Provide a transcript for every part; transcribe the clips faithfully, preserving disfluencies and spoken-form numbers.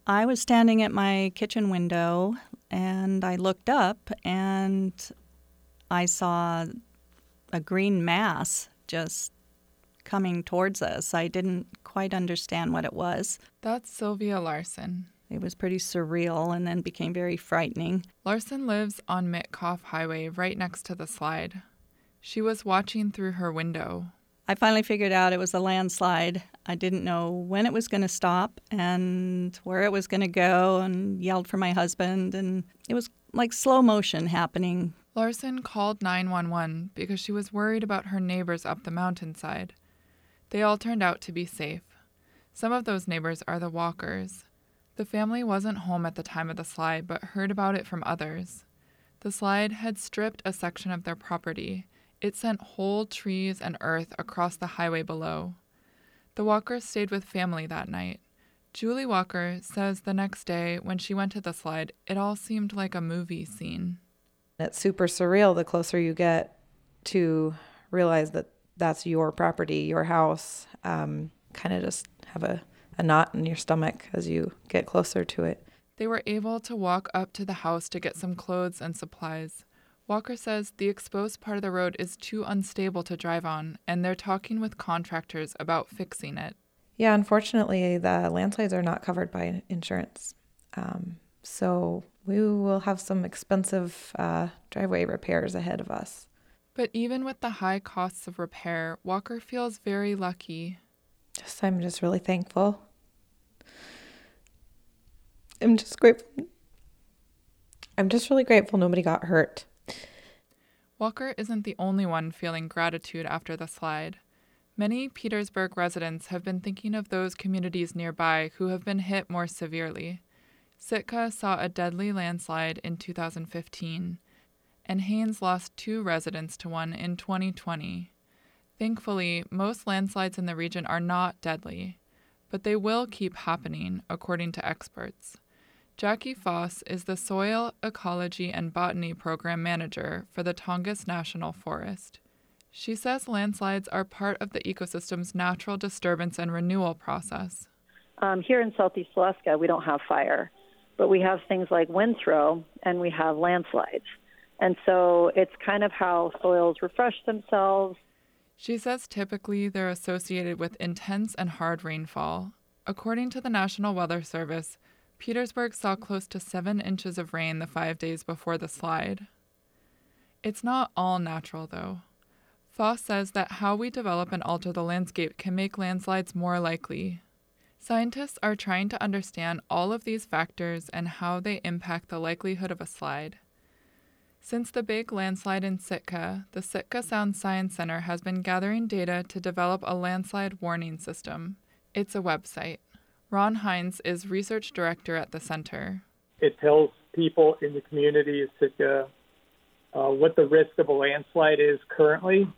I was standing at my kitchen window, and I looked up, and I saw a green mass just coming towards us. I didn't quite understand what it was. That's Sylvia Larson. It was pretty surreal and then became very frightening. Larson lives on Mitkoff Highway right next to the slide. She was watching through her window. I finally figured out it was a landslide. I didn't know when it was going to stop and where it was going to go, and yelled for my husband, and it was like slow motion happening. Larson called nine one one because she was worried about her neighbors up the mountainside. They all turned out to be safe. Some of those neighbors are the Walkers. The family wasn't home at the time of the slide, but heard about it from others. The slide had stripped a section of their property. It sent whole trees and earth across the highway below. The Walkers stayed with family that night. Julie Walker says the next day, when she went to the slide, it all seemed like a movie scene. It's super surreal the closer you get to realize that that's your property, your house. Um, kind of just have a, a knot in your stomach as you get closer to it. They were able to walk up to the house to get some clothes and supplies. Walker says the exposed part of the road is too unstable to drive on, and they're talking with contractors about fixing it. Yeah, unfortunately, the landslides are not covered by insurance. Um, so we will have some expensive uh, driveway repairs ahead of us. But even with the high costs of repair, Walker feels very lucky. Just, I'm just really thankful. I'm just grateful. I'm just really grateful nobody got hurt. Walker isn't the only one feeling gratitude after the slide. Many Petersburg residents have been thinking of those communities nearby who have been hit more severely. Sitka saw a deadly landslide in two thousand fifteen, and Haines lost two residents to one in twenty twenty. Thankfully, most landslides in the region are not deadly, but they will keep happening, according to experts. Jackie Foss is the Soil Ecology and Botany Program Manager for the Tongass National Forest. She says landslides are part of the ecosystem's natural disturbance and renewal process. Um, here in Southeast Alaska, we don't have fire, but we have things like wind throw and we have landslides. And so it's kind of how soils refresh themselves. She says typically they're associated with intense and hard rainfall. According to the National Weather Service, Petersburg saw close to seven inches of rain the five days before the slide. It's not all natural, though. Foss says that how we develop and alter the landscape can make landslides more likely. Scientists are trying to understand all of these factors and how they impact the likelihood of a slide. Since the big landslide in Sitka, the Sitka Sound Science Center has been gathering data to develop a landslide warning system. It's a website. Ron Hines is research director at the center. It tells people in the community of Sitka uh, what the risk of a landslide is currently,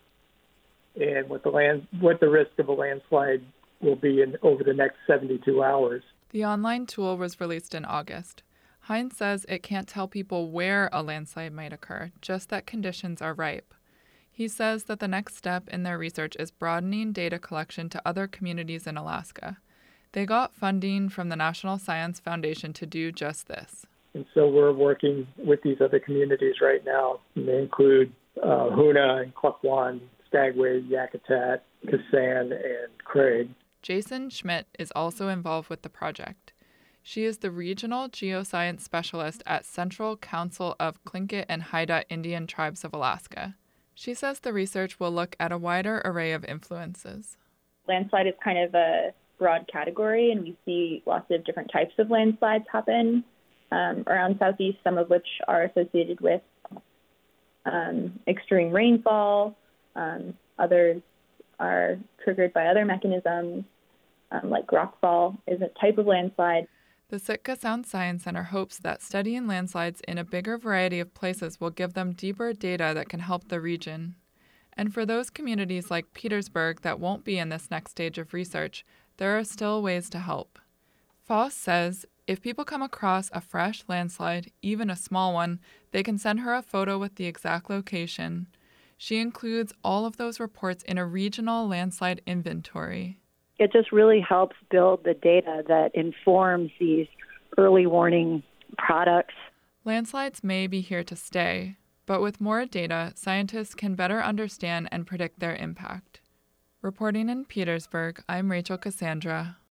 and what the land what the risk of a landslide will be in over the next seventy-two hours. The online tool was released in August. Hines says it can't tell people where a landslide might occur, just that conditions are ripe. He says that the next step in their research is broadening data collection to other communities in Alaska. They got funding from the National Science Foundation to do just this. And so we're working with these other communities right now. And they include uh, Hoonah and Klukwan, Skagway, Yakutat, Kassan, and Craig. Jason Schmidt is also involved with the project. She is the Regional Geoscience Specialist at Central Council of Tlingit and Haida Indian Tribes of Alaska. She says the research will look at a wider array of influences. Landslide is kind of a broad category, and we see lots of different types of landslides happen um, around Southeast, some of which are associated with um, extreme rainfall. Um, others are triggered by other mechanisms, um, like rockfall is a type of landslide. The Sitka Sound Science Center hopes that studying landslides in a bigger variety of places will give them deeper data that can help the region. And for those communities like Petersburg that won't be in this next stage of research, there are still ways to help. Foss says if people come across a fresh landslide, even a small one, they can send her a photo with the exact location. She includes all of those reports in a regional landslide inventory. It just really helps build the data that informs these early warning products. Landslides may be here to stay, but with more data, scientists can better understand and predict their impact. Reporting in Petersburg, I'm Rachel Cassandra.